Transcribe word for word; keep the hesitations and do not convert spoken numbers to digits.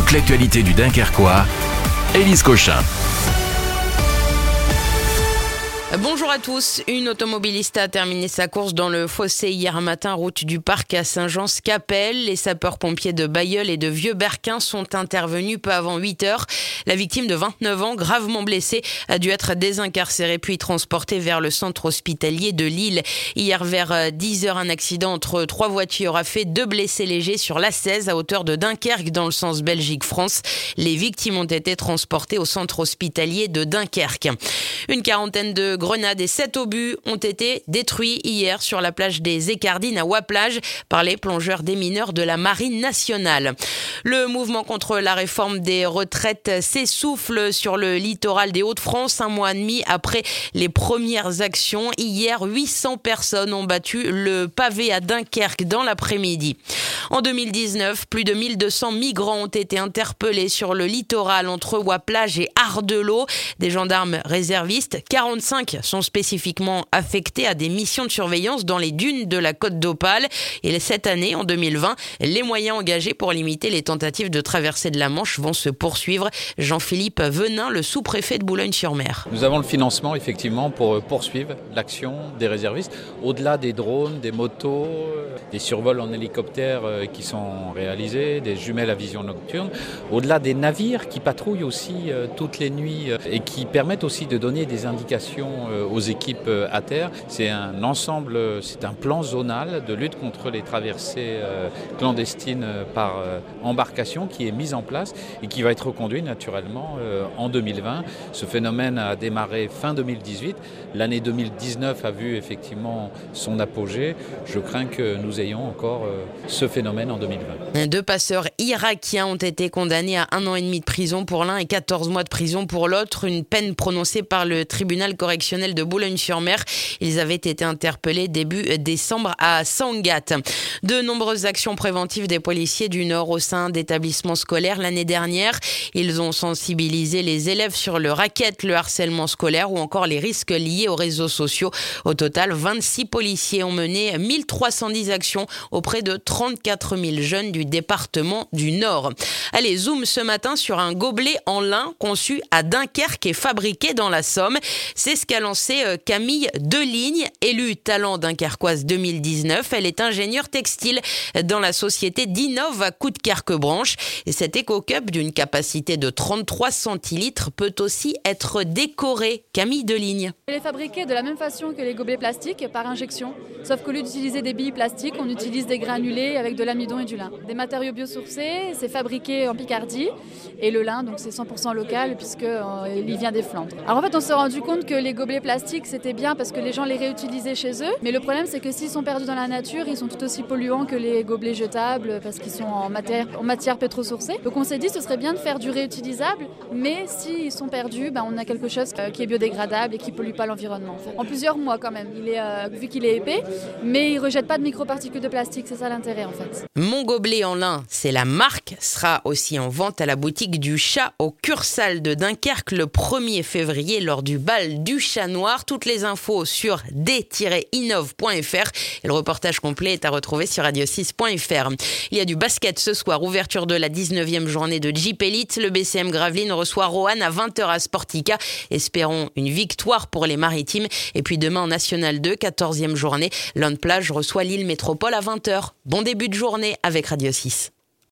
toute l'actualité du Dunkerquois, Élise Cochin. Bonjour à tous. Une automobiliste a terminé sa course dans le fossé hier matin, route du Parc à Saint-Jean-Scapelle. Les sapeurs-pompiers de Bailleul et de Vieux-Berquin sont intervenus peu avant huit heures. La victime de vingt-neuf ans, gravement blessée, a dû être désincarcérée puis transportée vers le centre hospitalier de Lille. Hier vers dix heures, un accident entre trois voitures a fait deux blessés légers sur l'A seize à hauteur de Dunkerque dans le sens Belgique-France. Les victimes ont été transportées au centre hospitalier de Dunkerque. Une quarantaine de grenades et sept obus ont été détruits hier sur la plage des Écardines à Waplage par les plongeurs démineurs de la Marine nationale. Le mouvement contre la réforme des retraites s'essouffle sur le littoral des Hauts-de-France un mois et demi après les premières actions. Hier, huit cents personnes ont battu le pavé à Dunkerque dans l'après-midi. En deux mille dix-neuf, plus de mille deux cents migrants ont été interpellés sur le littoral entre Waplage et Ardelot. Des gendarmes réservistes, quarante-cinq sont spécifiquement affectés à des missions de surveillance dans les dunes de la Côte d'Opale. Et cette année, en deux mille vingt, les moyens engagés pour limiter les tentatives de traversée de la Manche vont se poursuivre. Jean-Philippe Venin, le sous-préfet de Boulogne-sur-Mer. Nous avons le financement effectivement pour poursuivre l'action des réservistes, au-delà des drones, des motos, des survols en hélicoptère qui sont réalisés, des jumelles à vision nocturne, au-delà des navires qui patrouillent aussi toutes les nuits et qui permettent aussi de donner des indications aux équipes à terre. C'est un ensemble, c'est un plan zonal de lutte contre les traversées clandestines par embarcation qui est mis en place et qui va être reconduit naturellement en deux mille vingt. Ce phénomène a démarré fin deux mille dix-huit. L'année deux mille dix-neuf a vu effectivement son apogée. Je crains que nous ayons encore ce phénomène en deux mille vingt. Deux passeurs irakiens ont été condamnés à un an et demi de prison pour l'un et quatorze mois de prison pour l'autre. Une peine prononcée par le tribunal correctionnel de Boulogne-sur-Mer. Ils avaient été interpellés début décembre à Sangatte. De nombreuses actions préventives des policiers du Nord au sein d'établissements scolaires l'année dernière. Ils ont sensibilisé les élèves sur le racket, le harcèlement scolaire ou encore les risques liés aux réseaux sociaux. Au total, vingt-six policiers ont mené mille trois cent dix actions auprès de trente-quatre mille jeunes du département du Nord. Allez, zoom ce matin sur un gobelet en lin conçu à Dunkerque et fabriqué dans la Somme. C'est ce qu'a lancé Camille Deligne, élue talent dunkerquoise deux mille dix-neuf. Elle est ingénieure textile dans la société d'Innov à Coudekerque-Branche. Et cet éco-cup d'une capacité de trente-trois centilitres peut aussi être décoré. Camille Deligne. Elle est fabriquée de la même façon que les gobelets plastiques, par injection. Sauf qu'au lieu d'utiliser des billes plastiques, on utilise des granulés avec de l'amidon et du lin. Des matériaux biosourcés, c'est fabriqué en Picardie. Et le lin, donc c'est cent pour cent local puisqu'il euh, vient des Flandres. Alors en fait, on s'est rendu compte que les gobelets plastiques, c'était bien parce que les gens les réutilisaient chez eux. Mais le problème, c'est que s'ils sont perdus dans la nature, ils sont tout aussi polluants que les gobelets jetables parce qu'ils sont en matière, en matière pétro-sourcée. Donc on s'est dit, ce serait bien de faire du réutilisable, mais s'ils sont perdus, ben, on a quelque chose qui est biodégradable et qui ne pollue pas l'environnement. En, fait. En plusieurs mois quand même, il est, euh, vu qu'il est épais, mais il ne rejette pas de microparticules de plastique, c'est ça l'intérêt en fait. Mon gobelet en lin, c'est la marque, sera aussi en vente à la boutique du Chat au Cursal de Dunkerque le premier février lors du bal du Chat Noir. Toutes les infos sur d tiret innov point f r et le reportage complet est à retrouver sur radio six point f r. Il y a du basket ce soir, ouverture de la dix-neuvième journée de Jeep Elite. Le B C M Gravelines reçoit Roanne à vingt heures à Sportica. Espérons une victoire pour les Maritimes. Et puis demain en National deux, quatorzième journée, Lone Plage reçoit Lille Métropole à vingt heures. Bon début de journée avec Radio six.